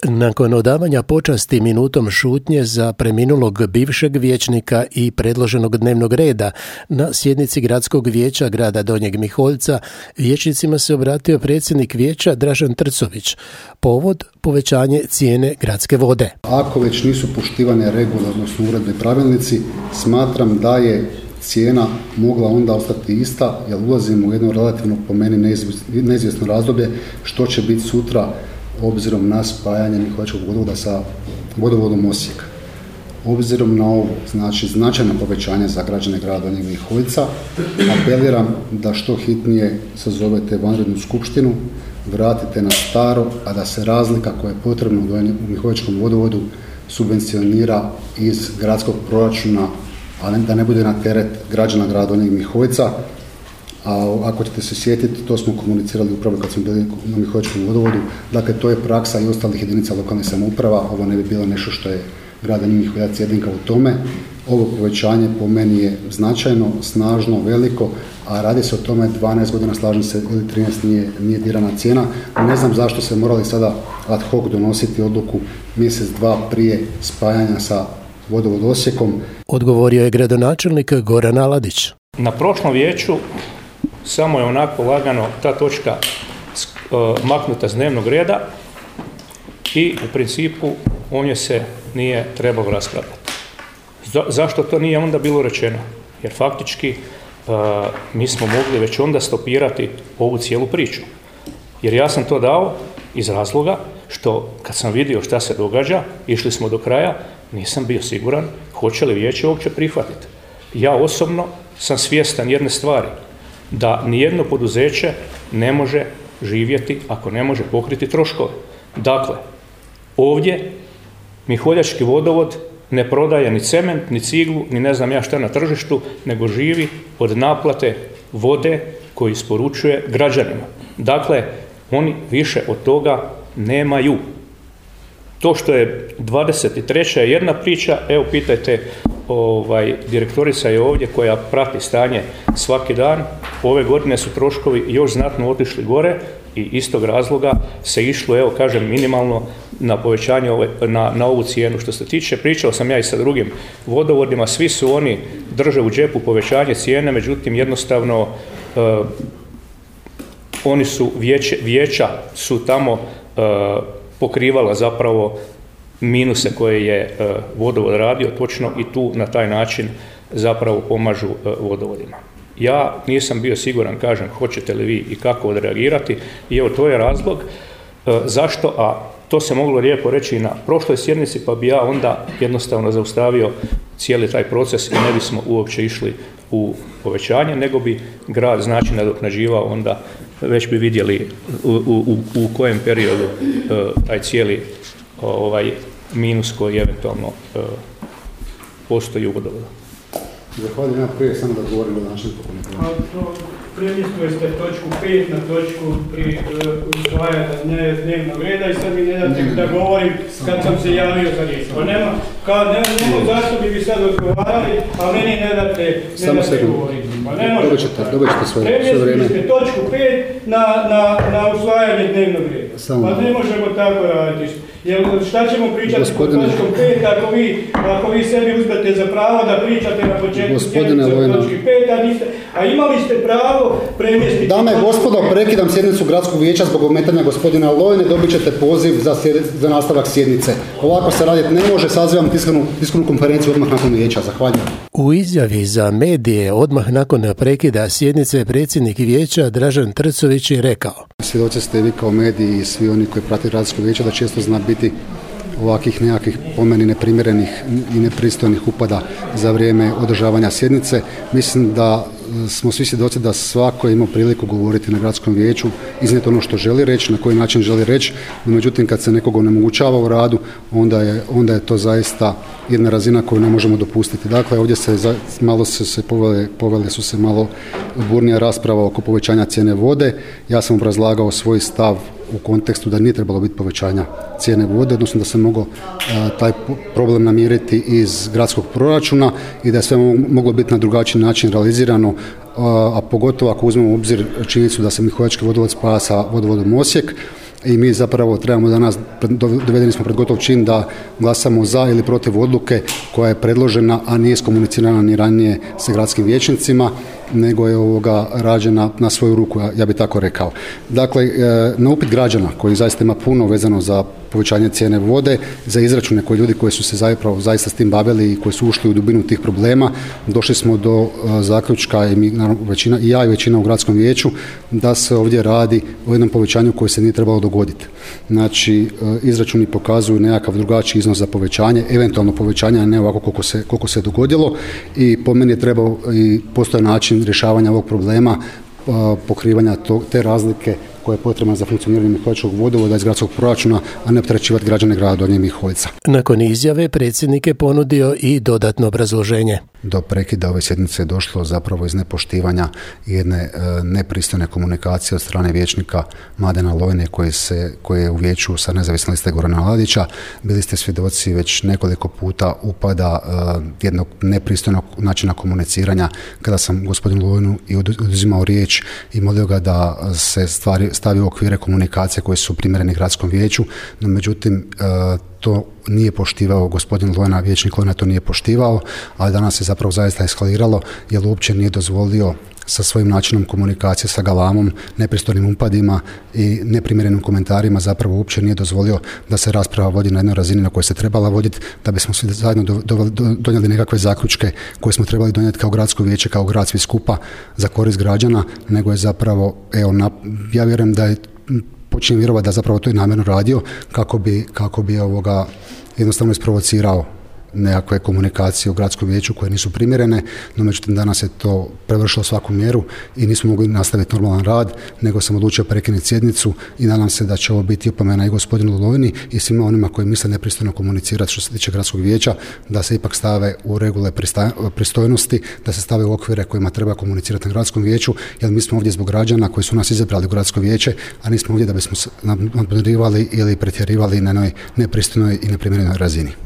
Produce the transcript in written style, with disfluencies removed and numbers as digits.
Nakon odavanja počasti minutom šutnje za preminulog bivšeg vijećnika i predloženog dnevnog reda na sjednici Gradskog vijeća grada Donjeg Miholjca, vijećnicima se obratio predsjednik vijeća Dražen Trcović. Povod: povećanje cijene gradske vode. Ako već nisu poštivane regule, odnosno uredbe i pravilnici, smatram da je cijena mogla onda ostati ista, jer ulazimo u jedno relativno, po meni, neizvjesno razdoblje što će biti sutra obzirom na spajanje Miholjčkog vodovoda sa vodovodom Osijek. Obzirom na ovo, znači značajno povećanje za građane grada Donjeg Miholjca, apeliram da što hitnije sazovete vanrednu skupštinu, vratite na staro, a da se razlika koja je potrebna u Miholjčkom vodovodu subvencionira iz gradskog proračuna, a da ne bude na teret građana grada Donjeg Miholjca. A ako ćete se sjetiti, to smo komunicirali upravo kad smo bili na Miholjčkom vodovodu, dakle to je praksa i ostalih jedinica lokalne samouprava, ovo ne bi bilo nešto što je grad Donji Miholjac jedinka u tome. Ovo povećanje po meni je značajno, snažno, veliko, a radi se o tome 12 godina, slažem se, ili 13 nije dirana cijena. Ne znam zašto se morali sada ad hoc donositi odluku mjesec, dva prije spajanja sa vodovod Osijekom. Odgovorio je gradonačelnik Goran Aladić. Na prošlom vijeću samo je onako lagano ta točka maknuta s dnevnog reda i u principu o njoj se nije trebalo raspravljati. Zašto to nije onda bilo rečeno? Jer faktički mi smo mogli već onda stopirati ovu cijelu priču. Jer ja sam to dao iz razloga što kad sam vidio šta se događa, išli smo do kraja, nisam bio siguran hoće li vijeće uopće prihvatiti. Ja osobno sam svjestan jedne stvari, da nijedno poduzeće ne može živjeti ako ne može pokriti troškove. Dakle, ovdje Miholjački vodovod ne prodaje ni cement, ni ciglu, ni ne znam ja šta na tržištu, nego živi od naplate vode koju isporučuje građanima. Dakle, oni više od toga nemaju. To što je 23. je jedna priča, evo pitajte, direktorica je ovdje koja prati stanje svaki dan. Ove godine su troškovi još znatno otišli gore i iz tog razloga se išlo, evo kažem, minimalno na povećanje na ovu cijenu. Što se tiče, pričao sam ja i sa drugim vodovodima, svi su oni drže u džepu povećanje cijene, međutim jednostavno oni su, vijeća su tamo pokrivala zapravo minuse koje je vodovod radio točno i tu na taj način zapravo pomažu vodovodima. Ja nisam bio siguran, kažem, hoćete li vi i kako odreagirati i evo to je razlog zašto, a to se moglo lijepo reći i na prošloj sjednici, pa bi ja onda jednostavno zaustavio cijeli taj proces i ne bismo uopće išli u povećanje, nego bi grad znači nadoknađivao, onda već bi vidjeli u kojem periodu taj cijeli minus koji eventualno postoji u vodovodu. Zahvaljujem, ja prije samo da govorim o našem Premjestili ste točku 5 na točku usvajanja dnevnog reda i sad mi ne date da govorim kad sam se javio za riječ. Nemo zašto bi sad odgovarali, a meni ne date govoriti. Dobit ćete svoje vrijeme. Premjestili ste točku 5 na usvajanje dnevnog reda. Pa ne možemo tako raditi. Jer šta ćemo pričati po točkom 5 ako vi sebi uzmete za pravo da pričate na početku sjednice o točki 5, a imali ste pravo premjestiti... Dame i gospodo, prekidam sjednicu Gradskog vijeća zbog ometanja gospodina Lojne, dobit ćete poziv za nastavak sjednice. Ovako se raditi ne može, sazivam tiskovnu konferenciju odmah nakon vijeća. Zahvaljujem. U izjavi za medije odmah nakon prekida sjednice predsjednik vijeća Dražen Trcović je rekao: Svjedoci ste vi kao mediji i svi oni koji prate Gradsko vijeće da često zna biti ovakvih nekakvih po meni neprimjerenih i nepristojnih upada za vrijeme održavanja sjednice. Mislim da smo svi svjedoci da svako ima priliku govoriti na Gradskom vijeću, iznijeti ono što želi reći, na koji način želi reći, no međutim kad se nekog onemogućava u radu, onda je to zaista jedna razina koju ne možemo dopustiti. Dakle, ovdje povele su se malo burnija rasprava oko povećanja cijene vode. Ja sam obrazlagao svoj stav u kontekstu da nije trebalo biti povećanja cijene vode, odnosno da se mogao taj problem namiriti iz gradskog proračuna i da je sve moglo biti na drugačiji način realizirano, a pogotovo ako uzmemo u obzir činjenicu da se Miholjački vodovod spaja sa vodovodom Osijek. i mi zapravo trebamo danas, dovedeni smo pred gotov čin da glasamo za ili protiv odluke koja je predložena, a nije skomunicirana ni ranije sa gradskim vijećnicima, nego je rađena na svoju ruku, ja bih tako rekao. Dakle, na upit građana koji zaista ima puno vezano za povećanje cijene vode, za izračune koji ljudi koji su se zaista s tim bavili i koji su ušli u dubinu tih problema, došli smo do zaključka i mi, naravno, većina, i ja i većina u gradskom vijeću, da se ovdje radi o jednom povećanju koje se nije trebalo dogoditi. Znači, izračuni pokazuju nekakav drugačiji iznos za povećanje, eventualno povećanje, a ne ovako koliko se dogodilo, i po meni je trebao i postoji način rješavanja ovog problema, pokrivanja te razlike koja je potrebna za funkcioniranje Miholjčkog vodovoda iz gradskog proračuna, a ne opterećivati građane grada Donjeg Miholjca. Nakon izjave predsjednik je ponudio i dodatno obrazloženje. Do prekida ove sjednice je došlo zapravo iz nepoštivanja jedne nepristojne komunikacije od strane vijećnika Mladena Lojne koji je u vijeću sa nezavisne liste Gorana Ladića. Bili ste svjedoci već nekoliko puta upada jednog nepristojnog načina komuniciranja kada sam gospodinu Lojnu i oduzimao riječ i molio ga da se stavi u okvire komunikacije koje su primjerene gradskom vijeću, no međutim to nije poštivao gospodin Lojna, vijećnik Lojna to nije poštivao, ali danas je zapravo zaista eskaliralo jer uopće nije dozvolio sa svojim načinom komunikacije, sa galamom, nepristojnim upadima i neprimjerenim komentarima zapravo uopće nije dozvolio da se rasprava vodi na jednoj razini na kojoj se trebala voditi, da bismo svi zajedno donijeli nekakve zaključke koje smo trebali donijeti kao gradsko vijeće, kao grad svi skupa za korist građana, nego je zapravo, ja vjerujem da je počinjem vjerovati da zapravo to je namjerno radio kako bi jednostavno isprovocirao nekakve komunikacije u gradskom vijeću koje nisu primjerene, no međutim danas je to prevršilo svaku mjeru i nismo mogli nastaviti normalan rad, nego sam odlučio prekinuti sjednicu i nadam se da će ovo biti opomena i gospodinu Lojni i svima onima koji misle nepristojno komunicirati što se tiče gradskog vijeća, da se ipak stave u regule pristojnosti, da se stave u okvire kojima treba komunicirati na gradskom vijeću, jer mi smo ovdje zbog građana koji su nas izabrali u gradsko vijeće, a nismo ovdje da bismo nadmudrivali ili pretjerivali na jednoj nepristojnoj i neprimjerenoj razini.